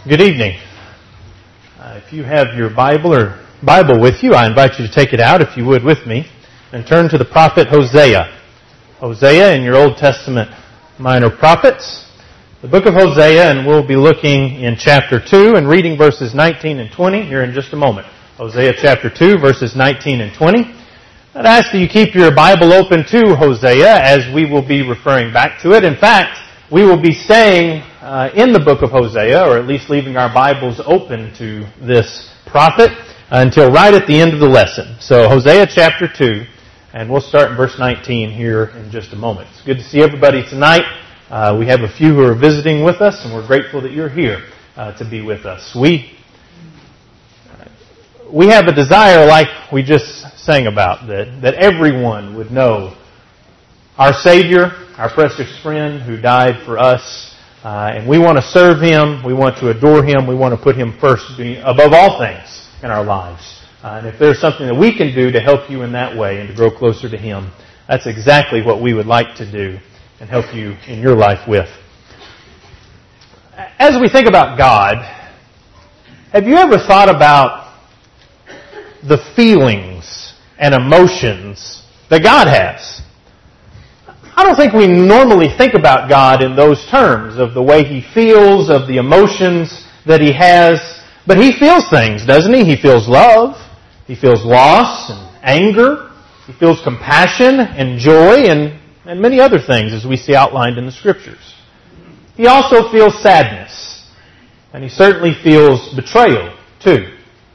Good evening. If you have your Bible with you, I invite you to take it out, if you would, with me, and turn to the prophet Hosea. Hosea in your Old Testament minor prophets. The book of Hosea, and we'll be looking in chapter 2 and reading verses 19 and 20 here in just a moment. Hosea chapter 2, verses 19 and 20. I'd ask that you keep your Bible open to Hosea as we will be referring back to it. In fact, we will be staying in the book of Hosea, or at least leaving our Bibles open to this prophet until right at the end of the lesson. So Hosea chapter 2, and we'll start in verse 19 here in just a moment. It's good to see everybody tonight. We have a few who are visiting with us, and we're grateful that you're here to be with us. We have a desire, like we just sang about, that everyone would know our Savior, our precious friend who died for us, and we want to serve Him, we want to adore Him, we want to put Him first above all things in our lives. And if there's something that we can do to help you in that way and to grow closer to Him, that's exactly what we would like to do and help you in your life with. As we think about God, have you ever thought about the feelings and emotions that God has? I don't think we normally think about God in those terms, of the way He feels, of the emotions that He has. But He feels things, doesn't He? He feels love. He feels loss and anger. He feels compassion and joy and many other things, as we see outlined in the Scriptures. He also feels sadness. And He certainly feels betrayal, too.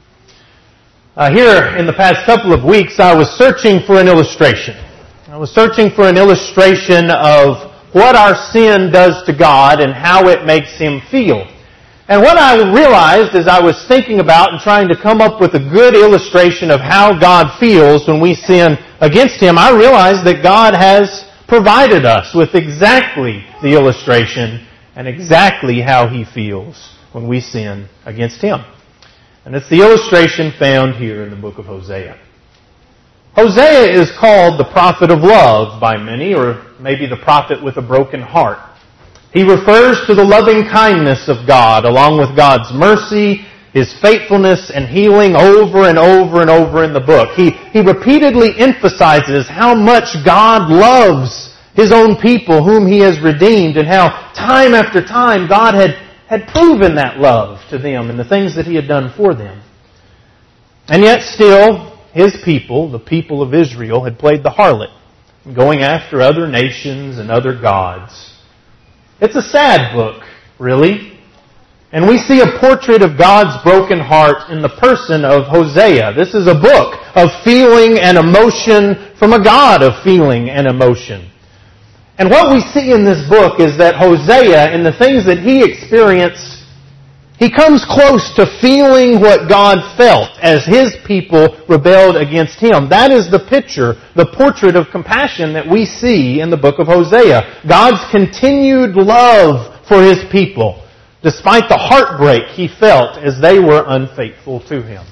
Here in the past couple of weeks, I was searching for an illustration. I was searching for an illustration of what our sin does to God and how it makes Him feel. And what I realized as I was thinking about and trying to come up with a good illustration of how God feels when we sin against Him, I realized that God has provided us with exactly the illustration and exactly how He feels when we sin against Him. And it's the illustration found here in the book of Hosea. Hosea is called the prophet of love by many, or maybe the prophet with a broken heart. He refers to the loving kindness of God, along with God's mercy, His faithfulness, and healing over and over and over in the book. He repeatedly emphasizes how much God loves His own people whom He has redeemed, and how time after time God had proven that love to them and the things that He had done for them. And yet still, His people, the people of Israel, had played the harlot, going after other nations and other gods. It's a sad book, really. And we see a portrait of God's broken heart in the person of Hosea. This is a book of feeling and emotion from a God of feeling and emotion. And what we see in this book is that Hosea, in the things that he experienced, he comes close to feeling what God felt as His people rebelled against Him. That is the picture, the portrait of compassion that we see in the book of Hosea. God's continued love for His people, despite the heartbreak He felt as they were unfaithful to Him.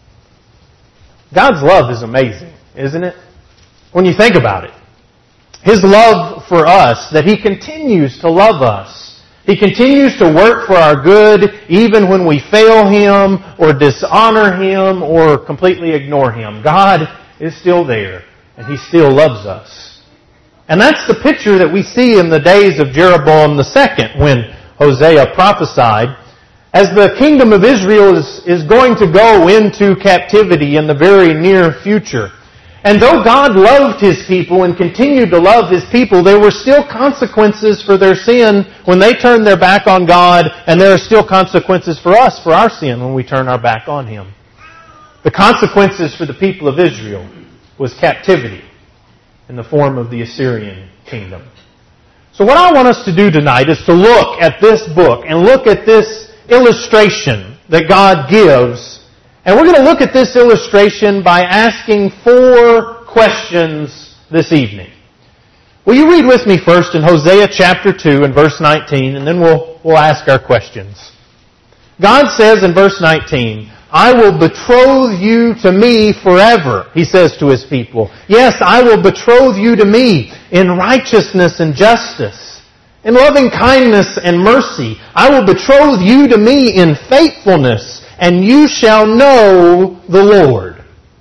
God's love is amazing, isn't it? When you think about it. His love for us, that He continues to love us. He continues to work for our good even when we fail Him or dishonor Him or completely ignore Him. God is still there and He still loves us. And that's the picture that we see in the days of Jeroboam II when Hosea prophesied. As the kingdom of Israel is going to go into captivity in the very near future. And though God loved His people and continued to love His people, there were still consequences for their sin when they turned their back on God, and there are still consequences for us for our sin when we turn our back on Him. The consequences for the people of Israel was captivity in the form of the Assyrian kingdom. So what I want us to do tonight is to look at this book and look at this illustration that God gives. And we're going to look at this illustration by asking 4 questions this evening. Will you read with me first in Hosea chapter 2 and verse 19, and then we'll ask our questions. God says in verse 19, I will betroth you to me forever, He says to His people. Yes, I will betroth you to me in righteousness and justice. In loving kindness and mercy, I will betroth you to me in faithfulness, and you shall know the Lord.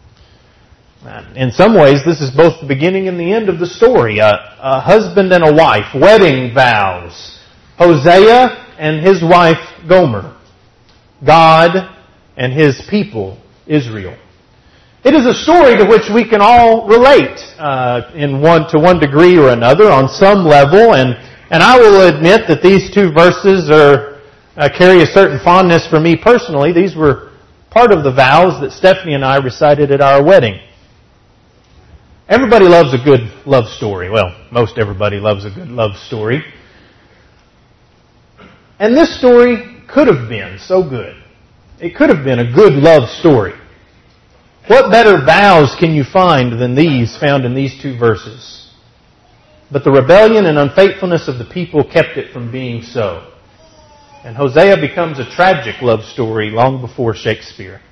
In some ways, this is both the beginning and the end of the story. A husband and a wife, wedding vows. Hosea and his wife Gomer. God and His people, Israel. It is a story to which we can all relate to one degree or another on some level, and I will admit that these two verses carry a certain fondness for me personally. These were part of the vows that Stephanie and I recited at our wedding. Everybody loves a good love story. Well, most everybody loves a good love story. And this story could have been so good. It could have been a good love story. What better vows can you find than these found in these two verses? But the rebellion and unfaithfulness of the people kept it from being so. And Hosea becomes a tragic love story long before Shakespeare.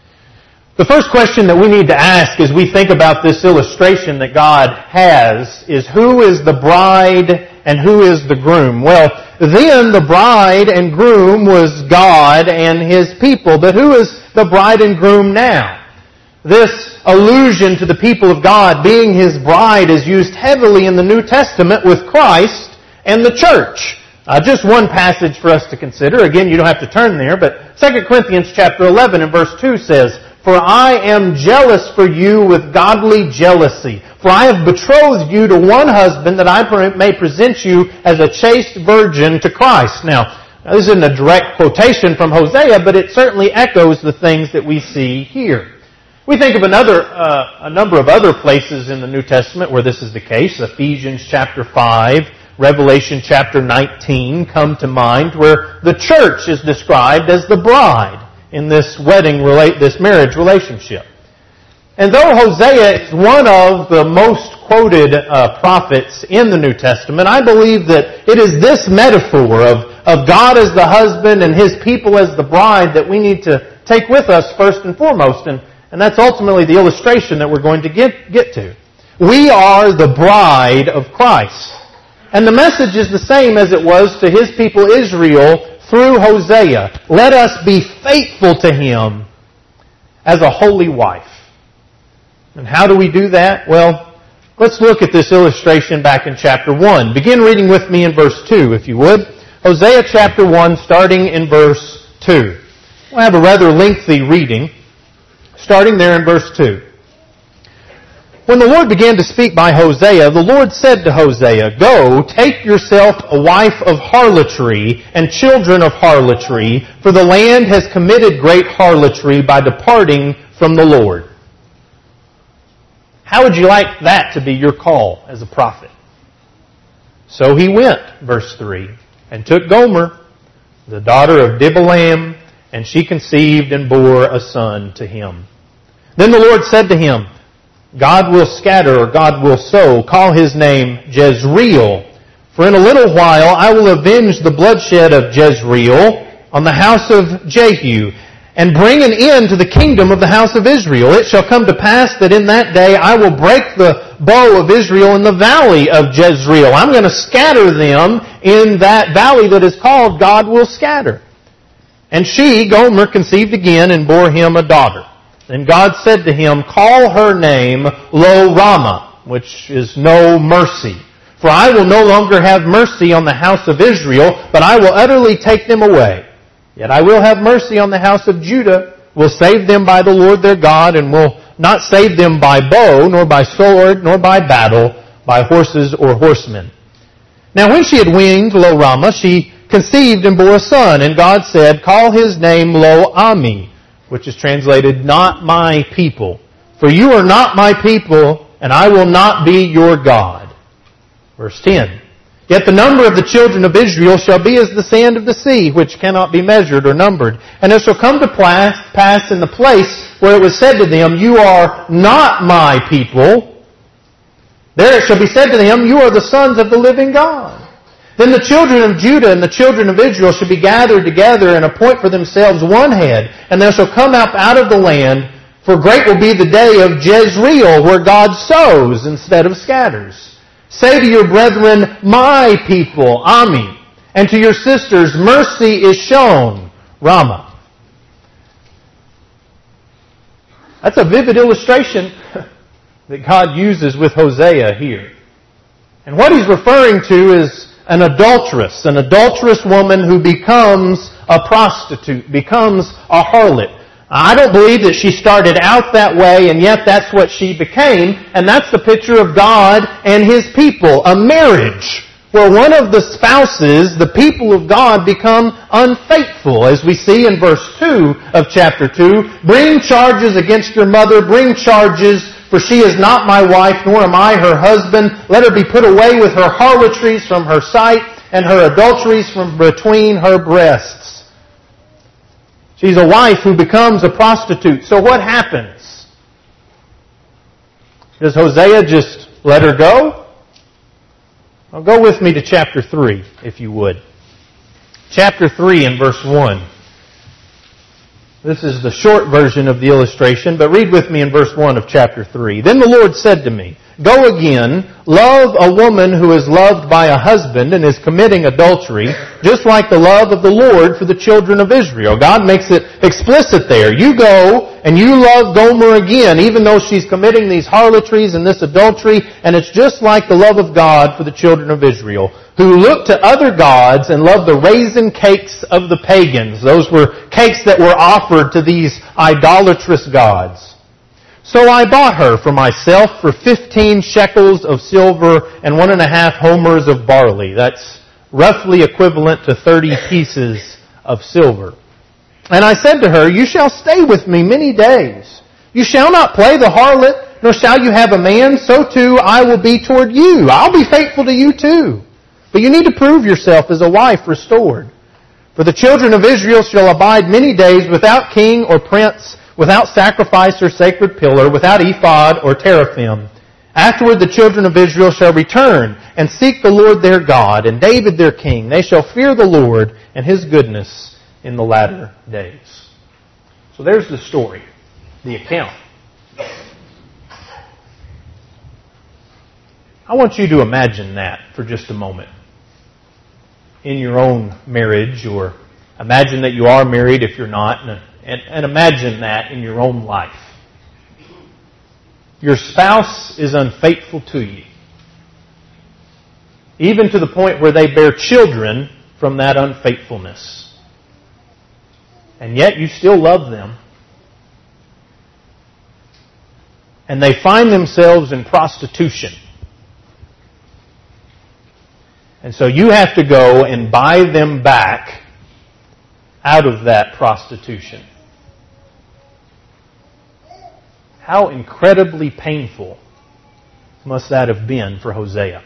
The first question that we need to ask as we think about this illustration that God has is, who is the bride and who is the groom? Well, then the bride and groom was God and His people. But who is the bride and groom now? This allusion to the people of God being His bride is used heavily in the New Testament with Christ and the church. Just one passage for us to consider. Again, you don't have to turn there, but 2 Corinthians chapter 11 and verse 2 says, "For I am jealous for you with godly jealousy. For I have betrothed you to one husband, that I may present you as a chaste virgin to Christ." Now, this isn't a direct quotation from Hosea, but it certainly echoes the things that we see here. We think of a number of other places in the New Testament where this is the case. Ephesians chapter 5, Revelation chapter 19 come to mind, where the church is described as the bride in this this marriage relationship. And though Hosea is one of the most quoted prophets in the New Testament, I believe that it is this metaphor of God as the husband and His people as the bride that we need to take with us first and foremost. And that's ultimately the illustration that we're going to get to. We are the bride of Christ. And the message is the same as it was to His people Israel through Hosea. Let us be faithful to Him as a holy wife. And how do we do that? Well, let's look at this illustration back in chapter 1. Begin reading with me in verse 2, if you would. Hosea chapter 1, starting in verse 2. We'll have a rather lengthy reading, starting there in verse 2. When the Lord began to speak by Hosea, the Lord said to Hosea, "Go, take yourself a wife of harlotry and children of harlotry, for the land has committed great harlotry by departing from the Lord." How would you like that to be your call as a prophet? "So he went," verse 3, "and took Gomer, the daughter of Diblaim, and she conceived and bore a son to him. Then the Lord said to him, God will scatter, or God will sow. Call his name Jezreel. For in a little while I will avenge the bloodshed of Jezreel on the house of Jehu, and bring an end to the kingdom of the house of Israel. It shall come to pass that in that day I will break the bow of Israel in the valley of Jezreel." I'm going to scatter them in that valley that is called God will scatter. "And she, Gomer, conceived again and bore him a daughter. Then God said to him, Call her name Lo-Ramah, which is no mercy. For I will no longer have mercy on the house of Israel, but I will utterly take them away. Yet I will have mercy on the house of Judah, will save them by the Lord their God, and will not save them by bow, nor by sword, nor by battle, by horses or horsemen." Now when she had weaned Lo-Ramah, she conceived and bore a son, and God said, Call his name Lo-Ami, which is translated, Not my people. For you are not my people, and I will not be your God. Verse 10. Yet the number of the children of Israel shall be as the sand of the sea, which cannot be measured or numbered. And it shall come to pass in the place where it was said to them, You are not my people. There it shall be said to them, You are the sons of the living God. Then the children of Judah and the children of Israel shall be gathered together and appoint for themselves one head, and there shall come up out of the land, for great will be the day of Jezreel, where God sows instead of scatters. Say to your brethren, my people, Ami, and to your sisters, mercy is shown, Rama. That's a vivid illustration that God uses with Hosea here. And what he's referring to is an adulteress woman who becomes a prostitute, becomes a harlot. I don't believe that she started out that way, and yet that's what she became, and that's the picture of God and His people, a marriage where one of the spouses, the people of God, become unfaithful, as we see in verse 2 of chapter 2. Bring charges against your mother, bring charges, for she is not my wife, nor am I her husband. Let her be put away with her harlotries from her sight, and her adulteries from between her breasts. She's a wife who becomes a prostitute. So what happens? Does Hosea just let her go? Well, go with me to chapter 3, if you would. Chapter 3 and verse 1. This is the short version of the illustration, but read with me in verse 1 of chapter 3. Then the Lord said to me, Go again, love a woman who is loved by a husband and is committing adultery, just like the love of the Lord for the children of Israel. God makes it explicit there. You go and you love Gomer again, even though she's committing these harlotries and this adultery, and it's just like the love of God for the children of Israel, who look to other gods and love the raisin cakes of the pagans. Those were cakes that were offered to these idolatrous gods. So I bought her for myself for 15 shekels of silver and 1.5 homers of barley. That's roughly equivalent to 30 pieces of silver. And I said to her, You shall stay with me many days. You shall not play the harlot, nor shall you have a man. So too I will be toward you. I'll be faithful to you too. But you need to prove yourself as a wife restored. For the children of Israel shall abide many days without king or prince, without sacrifice or sacred pillar, without ephod or teraphim. Afterward the children of Israel shall return and seek the Lord their God and David their king. They shall fear the Lord and His goodness in the latter days. So there's the story, the account. I want you to imagine that for just a moment. In your own marriage, or imagine that you are married if you're not, and imagine that in your own life. Your spouse is unfaithful to you, even to the point where they bear children from that unfaithfulness. And yet you still love them. And they find themselves in prostitution. And so you have to go and buy them back out of that prostitution. How incredibly painful must that have been for Hosea?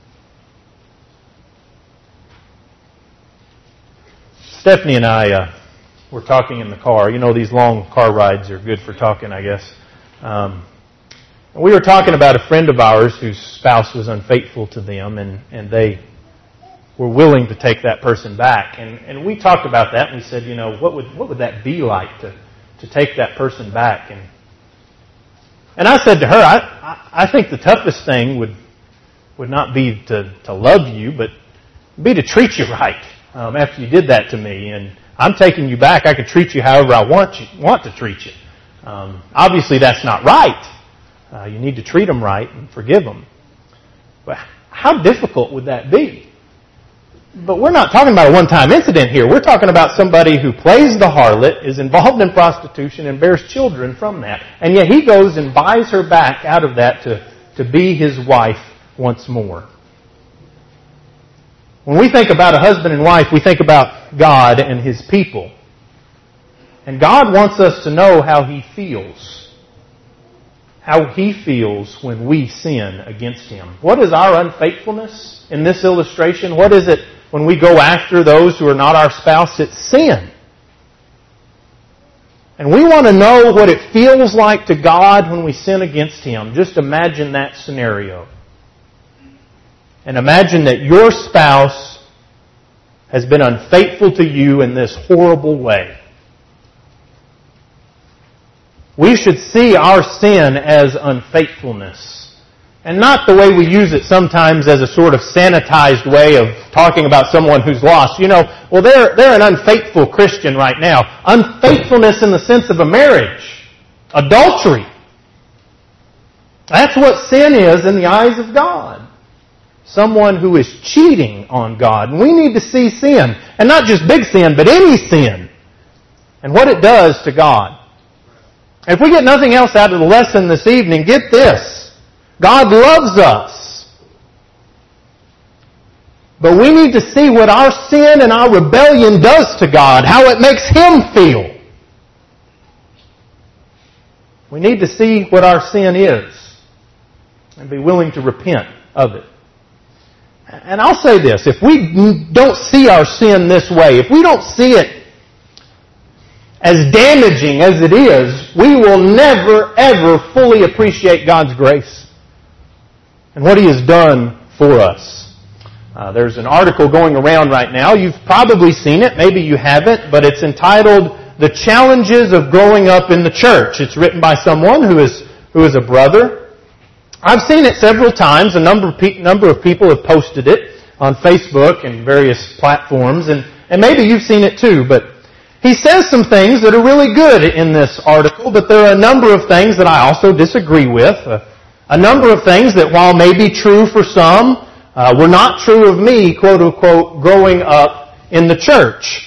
Stephanie and I were talking in the car. You know, these long car rides are good for talking, I guess. We were talking about a friend of ours whose spouse was unfaithful to them, and they were willing to take that person back. And we talked about that, and we said, you know, what would that be like to take that person back? And I said to her, I think the toughest thing would not be to love you, but be to treat you right after you did that to me. And I'm taking you back. I could treat you however I want to treat you. Obviously, that's not right. You need to treat them right and forgive them. But how difficult would that be? But we're not talking about a one-time incident here. We're talking about somebody who plays the harlot, is involved in prostitution, and bears children from that. And yet he goes and buys her back out of that to be his wife once more. When we think about a husband and wife, we think about God and His people. And God wants us to know how He feels. How He feels when we sin against Him. What is our unfaithfulness in this illustration? What is it when we go after those who are not our spouse? It's sin. And we want to know what it feels like to God when we sin against Him. Just imagine that scenario. And imagine that your spouse has been unfaithful to you in this horrible way. We should see our sin as unfaithfulness. And not the way we use it sometimes as a sort of sanitized way of talking about someone who's lost. You know, well, they're an unfaithful Christian right now. Unfaithfulness in the sense of a marriage. Adultery. That's what sin is in the eyes of God. Someone who is cheating on God. And we need to see sin. And not just big sin, but any sin. And what it does to God. If we get nothing else out of the lesson this evening, get this. God loves us. But we need to see what our sin and our rebellion does to God. How it makes Him feel. We need to see what our sin is. And be willing to repent of it. And I'll say this, if we don't see our sin this way, if we don't see it as damaging as it is, we will never, ever fully appreciate God's grace and what He has done for us. There's an article going around right now. You've probably seen it, maybe you haven't, but it's entitled, "The Challenges of Growing Up in the Church." It's written by someone who is a brother. I've seen it several times. A number of people have posted it on Facebook and various platforms, and maybe you've seen it too. But he says some things that are really good in this article, but there are a number of things that I also disagree with. A number of things that, while may be true for some, were not true of me, quote unquote, growing up in the church.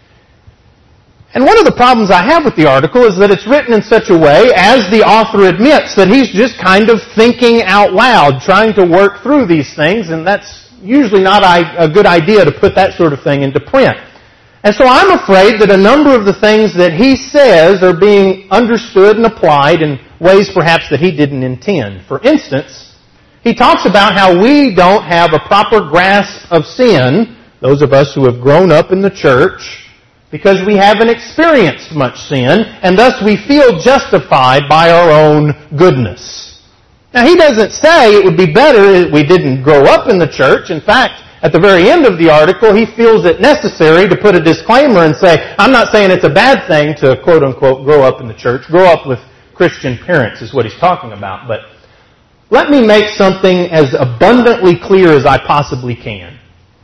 And one of the problems I have with the article is that it's written in such a way, as the author admits, that he's just kind of thinking out loud, trying to work through these things, and that's usually not a good idea to put that sort of thing into print. And so I'm afraid that a number of the things that he says are being understood and applied in ways perhaps that he didn't intend. For instance, he talks about how we don't have a proper grasp of sin, those of us who have grown up in the church, because we haven't experienced much sin, and thus we feel justified by our own goodness. Now, he doesn't say it would be better if we didn't grow up in the church. In fact, at the very end of the article, he feels it necessary to put a disclaimer and say, I'm not saying it's a bad thing to, quote unquote, grow up in the church. Grow up with Christian parents is what he's talking about. But let me make something as abundantly clear as I possibly can.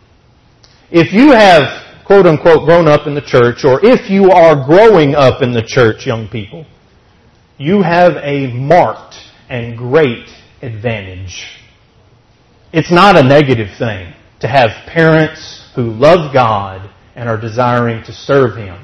If you have, quote unquote, grown up in the church, or if you are growing up in the church, young people, you have a marked and great advantage. It's not a negative thing to have parents who love God and are desiring to serve Him,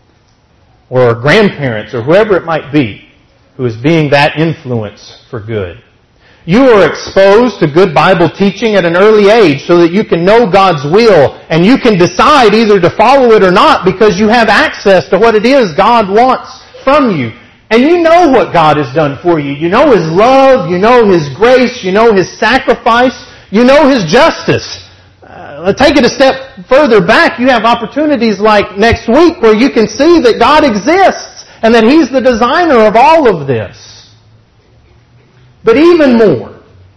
or grandparents, or whoever it might be, who is being that influence for good. You are exposed to good Bible teaching at an early age so that you can know God's will and you can decide either to follow it or not because you have access to what it is God wants from you. And you know what God has done for you. You know His love, you know His grace, you know His sacrifice, you know His justice. Take it a step further back. You have opportunities like next week where you can see that God exists and that He's the designer of all of this. But even more,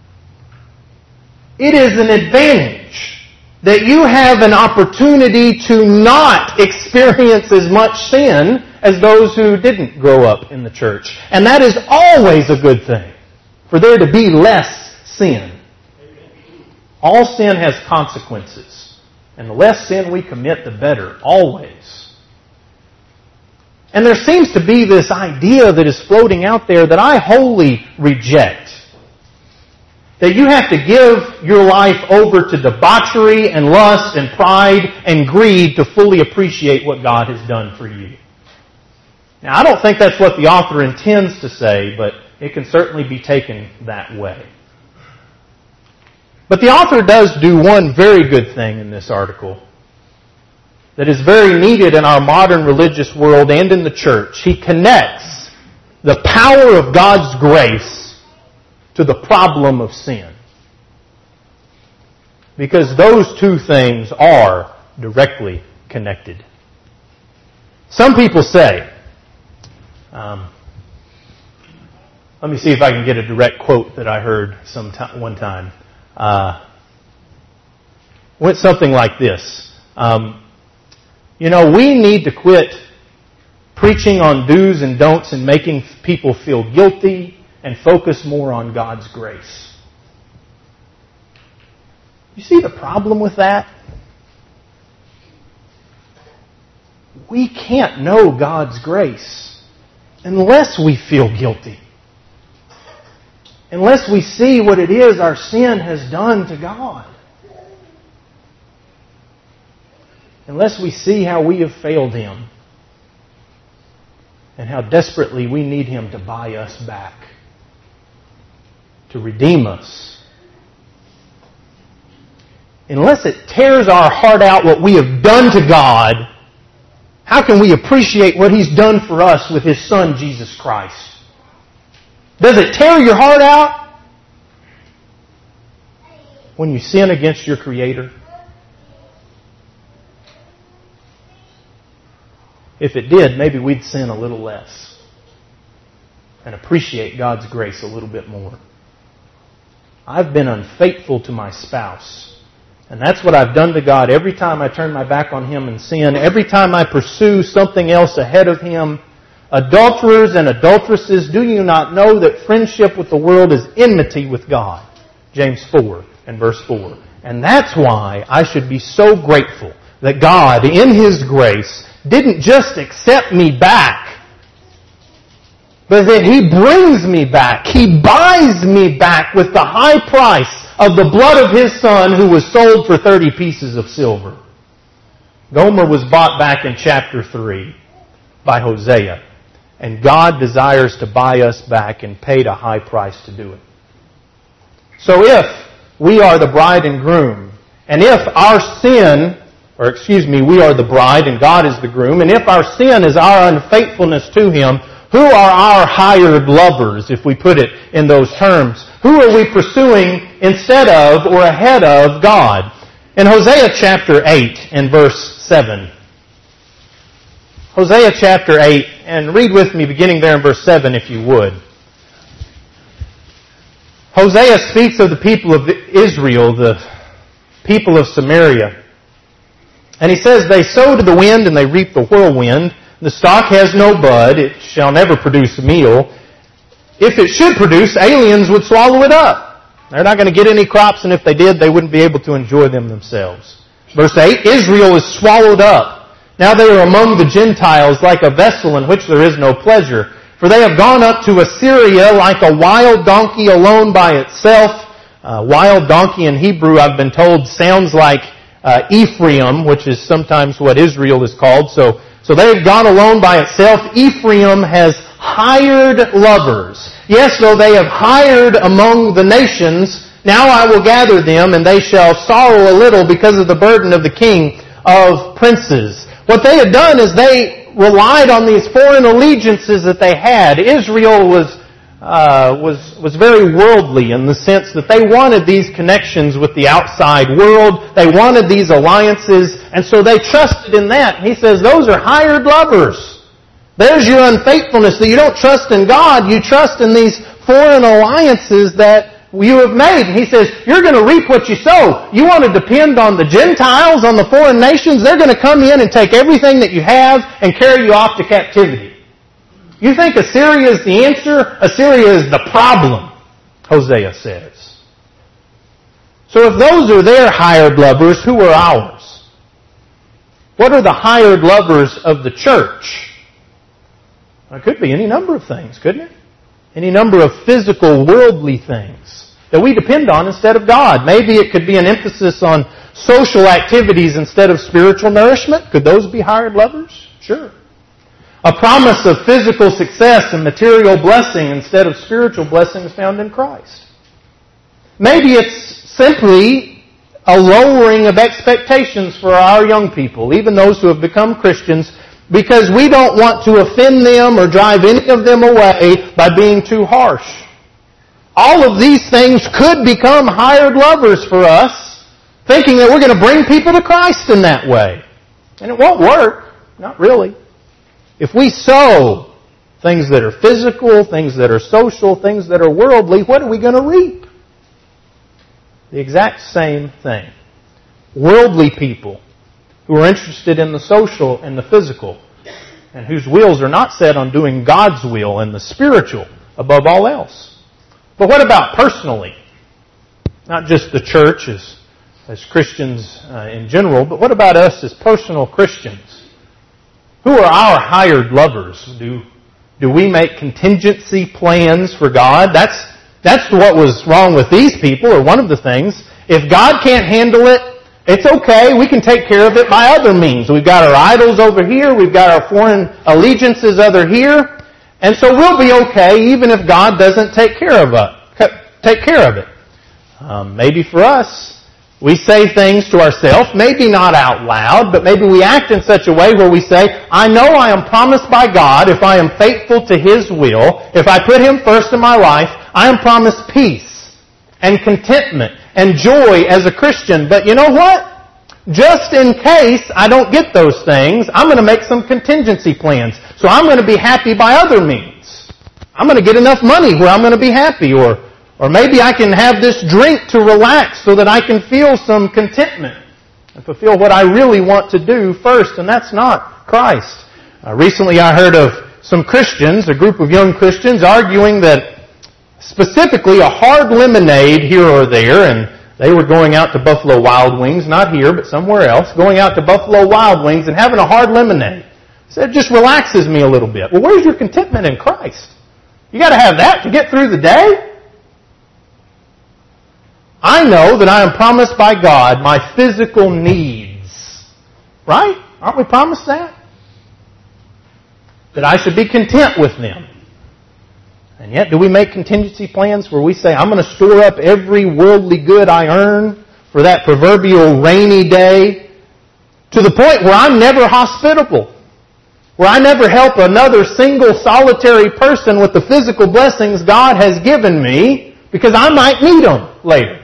it is an advantage that you have an opportunity to not experience as much sin as those who didn't grow up in the church. And that is always a good thing, for there to be less sin. All sin has consequences. And the less sin we commit, the better, always. And there seems to be this idea that is floating out there that I wholly reject. That you have to give your life over to debauchery and lust and pride and greed to fully appreciate what God has done for you. Now, I don't think that's what the author intends to say, but it can certainly be taken that way. But the author does do one very good thing in this article that is very needed in our modern religious world and in the church. He connects the power of God's grace to the problem of sin. Because those two things are directly connected. Some people say, let me see if I can get a direct quote that I heard one time. Went something like this. We need to quit preaching on do's and don'ts and making people feel guilty and focus more on God's grace. You see the problem with that? We can't know God's grace unless we feel guilty. Unless we see what it is our sin has done to God. Unless we see how we have failed Him. And how desperately we need Him to buy us back. To redeem us. Unless it tears our heart out what we have done to God, how can we appreciate what He's done for us with His Son, Jesus Christ? Does it tear your heart out when you sin against your Creator? If it did, maybe we'd sin a little less and appreciate God's grace a little bit more. I've been unfaithful to my spouse. And that's what I've done to God every time I turn my back on Him and sin. Every time I pursue something else ahead of Him. Adulterers and adulteresses, do you not know that friendship with the world is enmity with God? James 4 and verse 4. And that's why I should be so grateful that God, in His grace, didn't just accept me back, but that He brings me back. He buys me back with the high price of the blood of His Son who was sold for 30 pieces of silver. Gomer was bought back in chapter 3 by Hosea. And God desires to buy us back and paid a high price to do it. So if we are the bride and groom, and if our sin, we are the bride and God is the groom, and if our sin is our unfaithfulness to Him, who are our hired lovers, if we put it in those terms? Who are we pursuing instead of or ahead of God? In Hosea chapter 8 and verse 7. Hosea chapter 8, and read with me beginning there in verse 7 if you would. Hosea speaks of the people of Israel, the people of Samaria. And he says, they sow to the wind and they reap the whirlwind. The stalk has no bud, it shall never produce meal. If it should produce, aliens would swallow it up. They're not going to get any crops, and if they did, they wouldn't be able to enjoy them themselves. Verse 8, Israel is swallowed up. Now they are among the Gentiles like a vessel in which there is no pleasure. For they have gone up to Assyria like a wild donkey alone by itself. Wild donkey in Hebrew, I've been told, sounds like Ephraim, which is sometimes what Israel is called. So they have gone alone by itself. Ephraim has hired lovers. Yes, though they have hired among the nations, now I will gather them, and they shall sorrow a little because of the burden of the king of princes. What they had done is they relied on these foreign allegiances that they had. Israel was very worldly in the sense that they wanted these connections with the outside world. They wanted these alliances, and so they trusted in that. And he says, those are hired lovers. There's your unfaithfulness, that you don't trust in God, you trust in these foreign alliances that you have made. And he says, you're going to reap what you sow. You want to depend on the Gentiles, on the foreign nations. They're going to come in and take everything that you have and carry you off to captivity. You think Assyria is the answer? Assyria is the problem, Hosea says. So if those are their hired lovers, who are ours? What are the hired lovers of the church? Well, it could be any number of things, couldn't it? Any number of physical, worldly things that we depend on instead of God. Maybe it could be an emphasis on social activities instead of spiritual nourishment. Could those be hired lovers? Sure. A promise of physical success and material blessing instead of spiritual blessings found in Christ. Maybe it's simply a lowering of expectations for our young people, even those who have become Christians, because we don't want to offend them or drive any of them away by being too harsh. All of these things could become hired lovers for us, thinking that we're going to bring people to Christ in that way. And it won't work. Not really. If we sow things that are physical, things that are social, things that are worldly, what are we going to reap? The exact same thing. Worldly people who are interested in the social and the physical, and whose wills are not set on doing God's will and the spiritual above all else. But what about personally? Not just the church as as Christians in general, but what about us as personal Christians? Who are our hired lovers? Do we make contingency plans for God? That's what was wrong with these people, or one of the things. If God can't handle it, it's okay. We can take care of it by other means. We've got our idols over here. We've got our foreign allegiances over here. And so we'll be okay even if God doesn't take care of it. Maybe for us, we say things to ourselves, maybe not out loud, but maybe we act in such a way where we say, I know I am promised by God if I am faithful to His will, if I put Him first in my life, I am promised peace and contentment and joy as a Christian. But you know what? Just in case I don't get those things, I'm going to make some contingency plans. So I'm going to be happy by other means. I'm going to get enough money where I'm going to be happy, or maybe I can have this drink to relax so that I can feel some contentment and fulfill what I really want to do first, and that's not Christ. Recently I heard of some Christians, a group of young Christians, arguing that specifically a hard lemonade here or there, and they were going out to Buffalo Wild Wings, not here, but somewhere else, going out to Buffalo Wild Wings and having a hard lemonade. Said, it just relaxes me a little bit. Well, where's your contentment in Christ? You got to have that to get through the day? I know that I am promised by God my physical needs. Right? Aren't we promised that? That I should be content with them. And yet, do we make contingency plans where we say, I'm going to store up every worldly good I earn for that proverbial rainy day, to the point where I'm never hospitable, where I never help another single solitary person with the physical blessings God has given me, because I might need them later.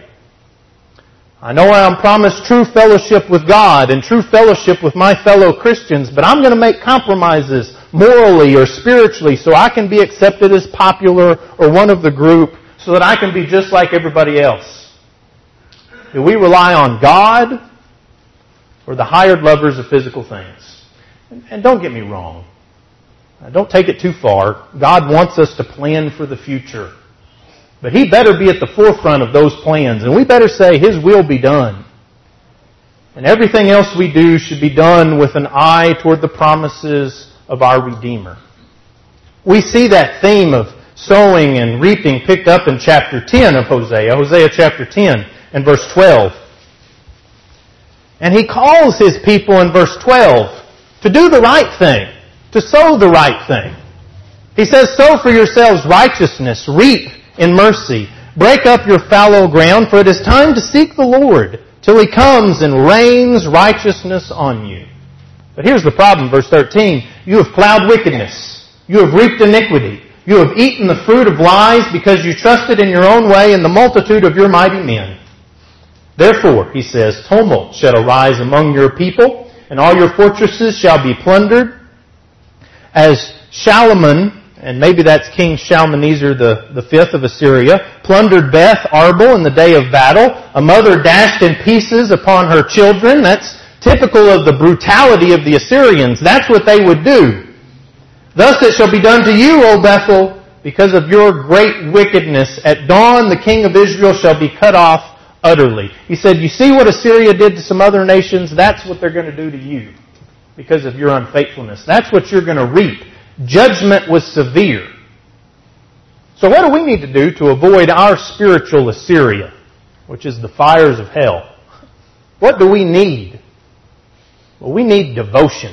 I know I am promised true fellowship with God and true fellowship with my fellow Christians, but I'm going to make compromises morally or spiritually so I can be accepted as popular or one of the group, so that I can be just like everybody else. Do we rely on God or the hired lovers of physical things? And don't get me wrong. Don't take it too far. God wants us to plan for the future. But He better be at the forefront of those plans, and we better say His will be done. And everything else we do should be done with an eye toward the promises of our Redeemer. We see that theme of sowing and reaping picked up in chapter 10 of Hosea, Hosea chapter 10 and verse 12. And He calls His people in verse 12 to do the right thing, to sow the right thing. He says, sow for yourselves righteousness, reap in mercy. Break up your fallow ground, for it is time to seek the Lord till He comes and rains righteousness on you. But here's the problem, verse 13. You have plowed wickedness. You have reaped iniquity. You have eaten the fruit of lies because you trusted in your own way and the multitude of your mighty men. Therefore, he says, tumult shall arise among your people, and all your fortresses shall be plundered. As Shalman, and maybe that's King Shalmaneser the fifth of Assyria, plundered Beth Arbel in the day of battle. A mother dashed in pieces upon her children. That's typical of the brutality of the Assyrians. That's what they would do. Thus it shall be done to you, O Bethel, because of your great wickedness. At dawn the king of Israel shall be cut off utterly. He said, you see what Assyria did to some other nations? That's what they're going to do to you because of your unfaithfulness. That's what you're going to reap. Judgment was severe. So what do we need to do to avoid our spiritual Assyria, which is the fires of hell? What do we need? Well, we need devotion.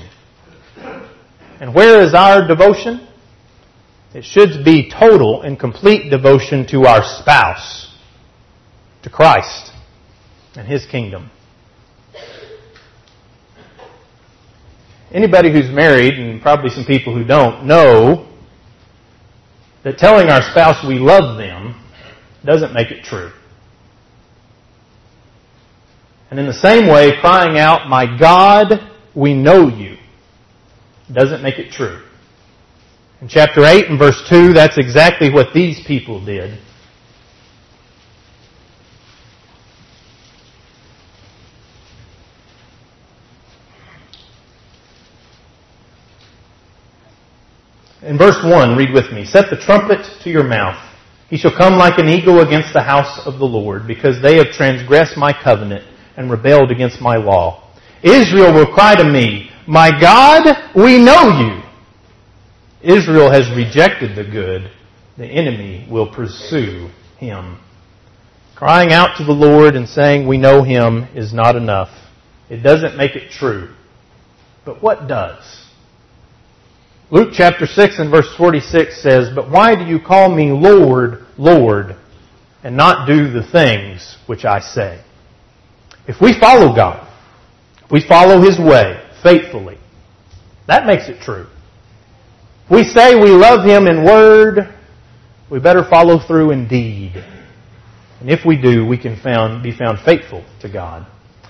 And where is our devotion? It should be total and complete devotion to our spouse, to Christ and His kingdom. Anybody who's married, and probably some people who don't, know that telling our spouse we love them doesn't make it true. And in the same way, crying out, my God, we know you, doesn't make it true. In chapter 8 and verse 2, that's exactly what these people did. In verse 1, read with me. Set the trumpet to your mouth. He shall come like an eagle against the house of the Lord, because they have transgressed my covenant and rebelled against my law. Israel will cry to me, my God, we know you. Israel has rejected the good. The enemy will pursue him. Crying out to the Lord and saying we know Him is not enough. It doesn't make it true. But what does? Luke chapter 6 and verse 46 says, but why do you call me Lord, Lord, and not do the things which I say? If we follow God, if we follow His way faithfully, that makes it true. If we say we love Him in word, we better follow through in deed. And if we do, we can be found faithful to God.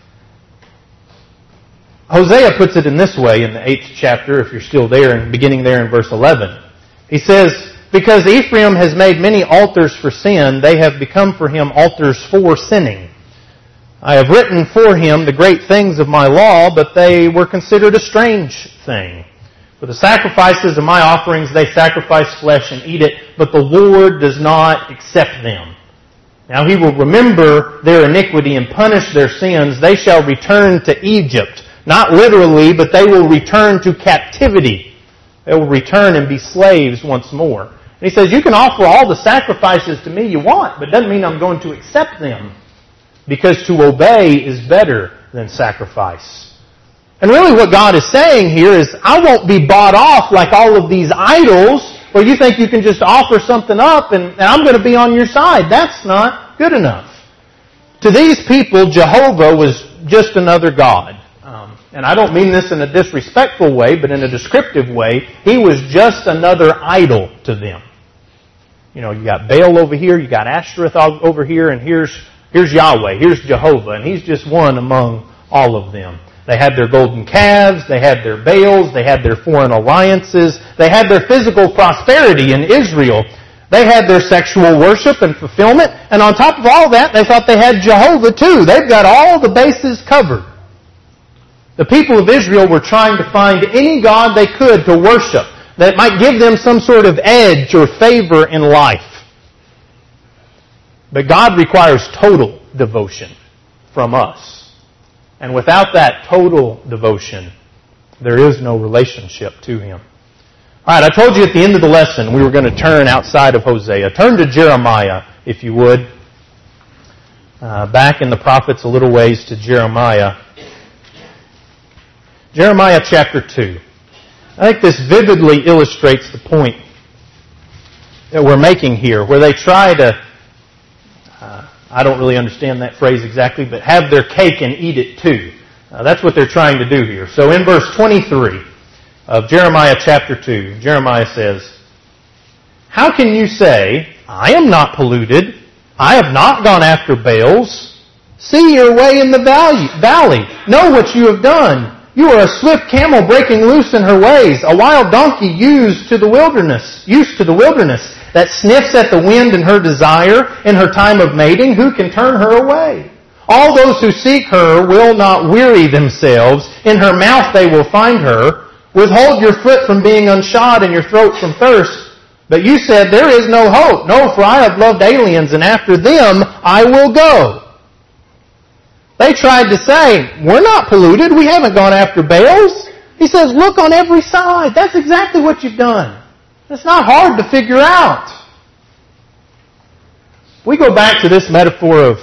Hosea puts it in this way in the 8th chapter, if you're still there, and beginning there in verse 11. He says, because Ephraim has made many altars for sin, they have become for him altars for sinning. I have written for him the great things of my law, but they were considered a strange thing. For the sacrifices of my offerings they sacrifice flesh and eat it, but the Lord does not accept them. Now He will remember their iniquity and punish their sins. They shall return to Egypt. Not literally, but they will return to captivity. They will return and be slaves once more. And He says, you can offer all the sacrifices to me you want, but it doesn't mean I'm going to accept them. Because to obey is better than sacrifice. And really what God is saying here is, I won't be bought off like all of these idols where you think you can just offer something up and I'm going to be on your side. That's not good enough. To these people, Jehovah was just another God. And I don't mean this in a disrespectful way, but in a descriptive way. He was just another idol to them. You know, you got Baal over here, you got Ashtoreth over here, and here's Yahweh, here's Jehovah, and He's just one among all of them. They had their golden calves, they had their Baals, they had their foreign alliances, they had their physical prosperity in Israel. They had their sexual worship and fulfillment, and on top of all that, they thought they had Jehovah too. They've got all the bases covered. The people of Israel were trying to find any god they could to worship that might give them some sort of edge or favor in life. But God requires total devotion from us. And without that total devotion, there is no relationship to Him. All right, I told you at the end of the lesson we were going to turn outside of Hosea. Turn to Jeremiah, if you would. Back in the prophets a little ways to Jeremiah. Jeremiah chapter 2. I think this vividly illustrates the point that we're making here, where they try to, I don't really understand that phrase exactly, but have their cake and eat it too. That's what they're trying to do here. So in verse 23 of Jeremiah chapter 2, Jeremiah says, how can you say, I am not polluted, I have not gone after Baals? See your way in the valley. Know what you have done. You are a swift camel breaking loose in her ways, a wild donkey used to the wilderness, that sniffs at the wind in her desire, in her time of mating. Who can turn her away? All those who seek her will not weary themselves. In her mouth they will find her. Withhold your foot from being unshod and your throat from thirst. But you said, there is no hope. No, for I have loved aliens, and after them I will go. They tried to say, we're not polluted. We haven't gone after Baals. He says, look on every side. That's exactly what you've done. It's not hard to figure out. We go back to this metaphor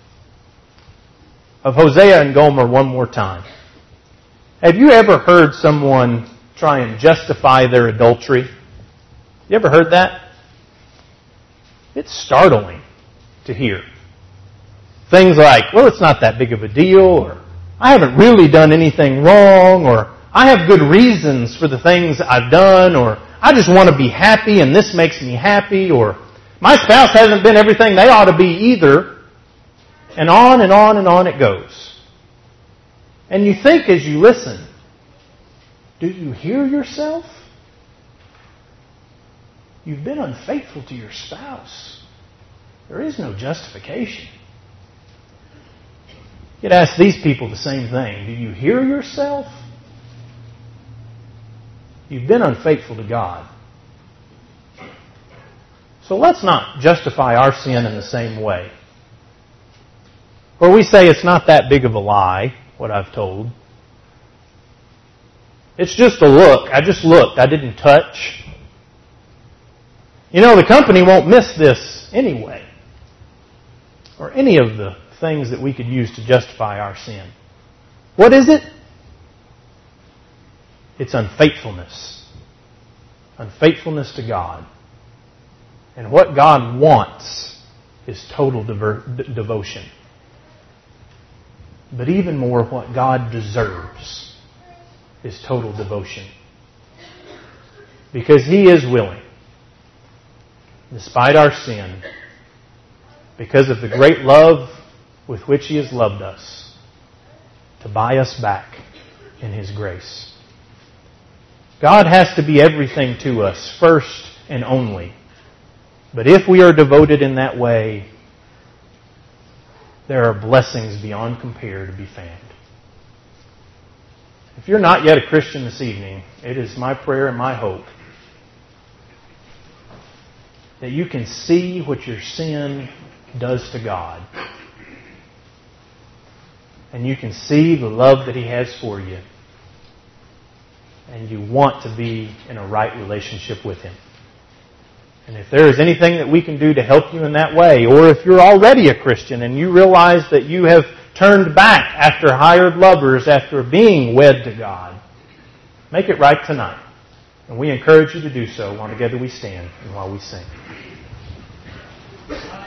of Hosea and Gomer one more time. Have you ever heard someone try and justify their adultery? You ever heard that? It's startling to hear. Things like, well, it's not that big of a deal, or I haven't really done anything wrong, or I have good reasons for the things I've done, or I just want to be happy and this makes me happy, or my spouse hasn't been everything they ought to be either. And on and on and on it goes. And you think as you listen, do you hear yourself? You've been unfaithful to your spouse. There is no justification. You could ask these people the same thing. Do you hear yourself? You've been unfaithful to God. So let's not justify our sin in the same way. Or we say it's not that big of a lie, what I've told. It's just a look. I just looked. I didn't touch. You know, the company won't miss this anyway. Or any of the things that we could use to justify our sin. What is it? It's unfaithfulness. Unfaithfulness to God. And what God wants is total devotion. But even more, what God deserves is total devotion. Because He is willing, despite our sin, because of the great love with which He has loved us, to buy us back in His grace. God has to be everything to us, first and only. But if we are devoted in that way, there are blessings beyond compare to be found. If you're not yet a Christian this evening, it is my prayer and my hope that you can see what your sin does to God. And you can see the love that He has for you. And you want to be in a right relationship with Him. And if there is anything that we can do to help you in that way, or if you're already a Christian and you realize that you have turned back after hired lovers, after being wed to God, make it right tonight. And we encourage you to do so while together we stand and while we sing.